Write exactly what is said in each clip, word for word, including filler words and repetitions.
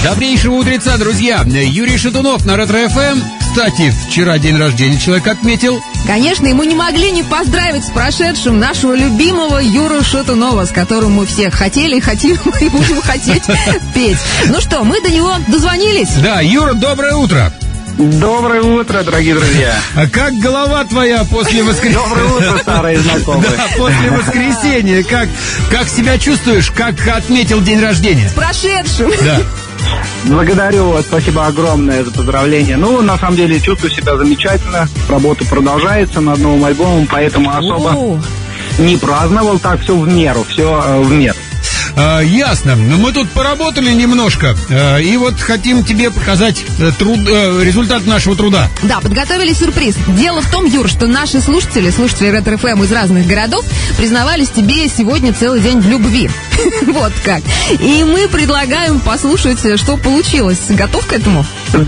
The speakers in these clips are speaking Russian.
Добрейшего утреца, друзья. Юрий Шатунов на Ретро-эф эм. Кстати, вчера день рождения человек отметил. Конечно, и мы не могли не поздравить с прошедшим нашего любимого Юру Шатунова, с которым мы все хотели, хотим и будем хотеть петь. Ну что, мы до него дозвонились. Да, Юра, доброе утро. Доброе утро, дорогие друзья. А как голова твоя после воскресенья? Доброе утро, старые знакомые. Да, после воскресенья. Как, как себя чувствуешь? Как отметил день рождения? С прошедшим. Да. Благодарю вас, спасибо огромное за поздравления. Ну, на самом деле, чувствую себя замечательно. Работа продолжается над новым альбомом, поэтому особо О. не праздновал, так все в меру, все э, в меру. А, ясно. Мы тут поработали немножко, а, и вот хотим тебе показать а, труд, а, результат нашего труда. Да, подготовили сюрприз. Дело в том, Юр, что наши слушатели, слушатели Ретро-эф эм из разных городов, признавались тебе сегодня целый день в любви. Вот как. И мы предлагаем послушать, что получилось. Готов к этому?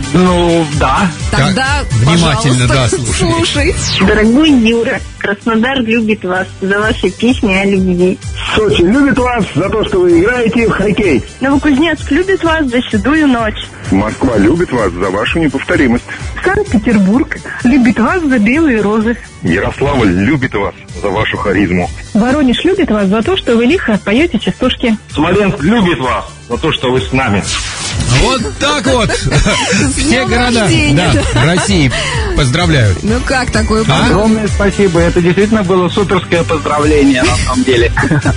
Ну, да. Тогда, внимательно, да, пожалуйста, слушай. слушай. Дорогой Юра, Краснодар любит вас за ваши песни о любви. Сочи любит вас за то, что вы играете в хоккей. Новокузнецк любит вас за седую ночь. Москва любит вас за вашу неповторимость. Санкт-Петербург любит вас за белые розы. Ярославль любит вас за вашу харизму. Воронеж любит вас за то, что вы лихо поете частушки. Смоленск любит вас за то, что вы с нами. Вот так вот. Все днем города, рождения. да, России поздравляют. Ну как такое? А? Огромное спасибо, это действительно было суперское поздравление, на самом деле.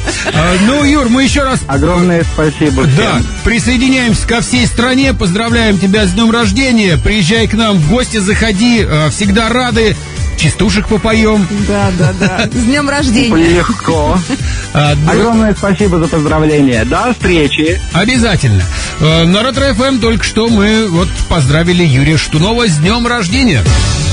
А, ну, Юр, мы еще раз... Огромное спасибо всем. Да, присоединяемся ко всей стране, поздравляем тебя с днем рождения, приезжай к нам в гости, заходи, всегда рады, частушек попоем. Да, да, да. С днем рождения. Легко. А, да, Огромное спасибо за поздравления. До встречи. обязательно. А, на Ретро-эф эм только что мы вот поздравили Юрия Шатунова с днем рождения.